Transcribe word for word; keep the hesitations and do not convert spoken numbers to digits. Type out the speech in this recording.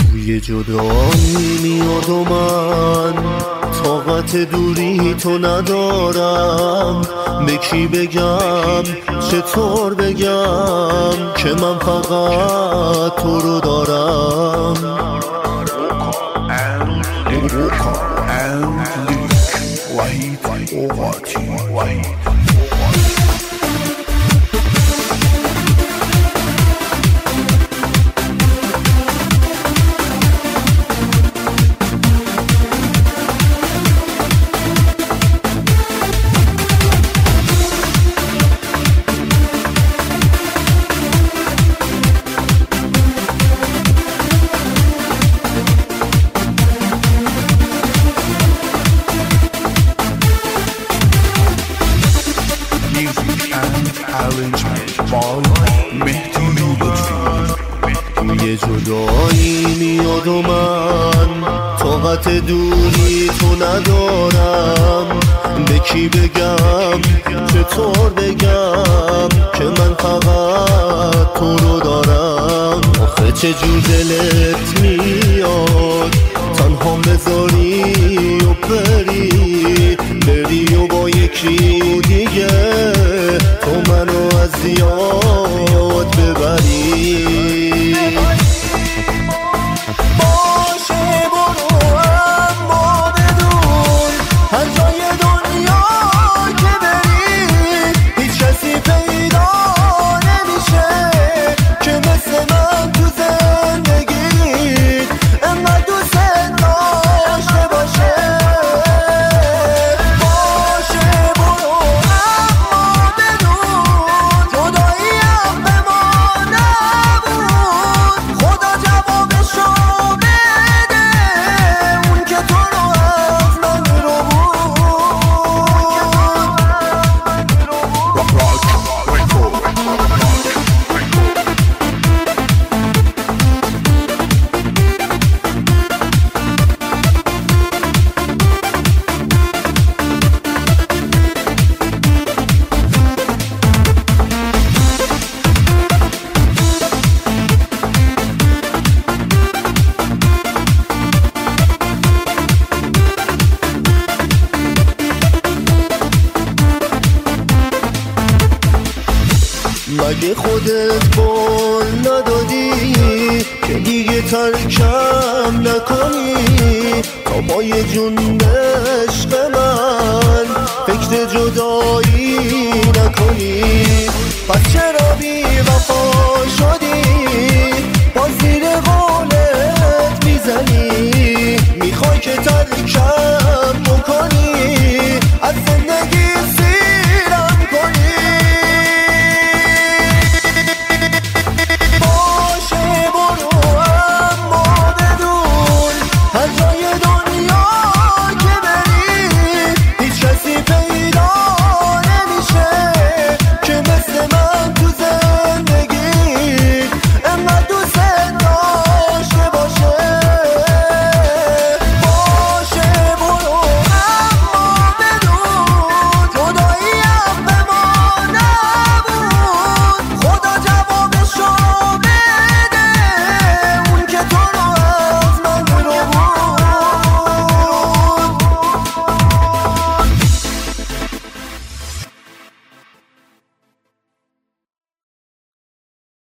بوی جدایی میاد و من طاقت دوری تو ندارم. به کی بگم چطور بگم که من فقط تو رو دارم. بوی جدایی میاد و من طاقت دوری تو ندارم. به کی بگم چطور بگم که من فقط تو رو دارم. آخه چجور دلت میاد تنها بذاری و بری بری و با یکی دیگه تو منو از یاد ببری. باشه برو اما بدون هر جای دنیا که بری هیچ کسی پیدا نمیشه که مثل من تو زندگی انقدر دوست داشته باشه. باشه برو اما بدون جداییم به ما نبود. خدا جوابشو بده اون که تو رو از من رو بود. مگه خودت قول ندادی که دیگه ترکم نکنی؟ تا پای جون عشق من فکر جدایی نکنی. پس چرا بی وفا شدی؟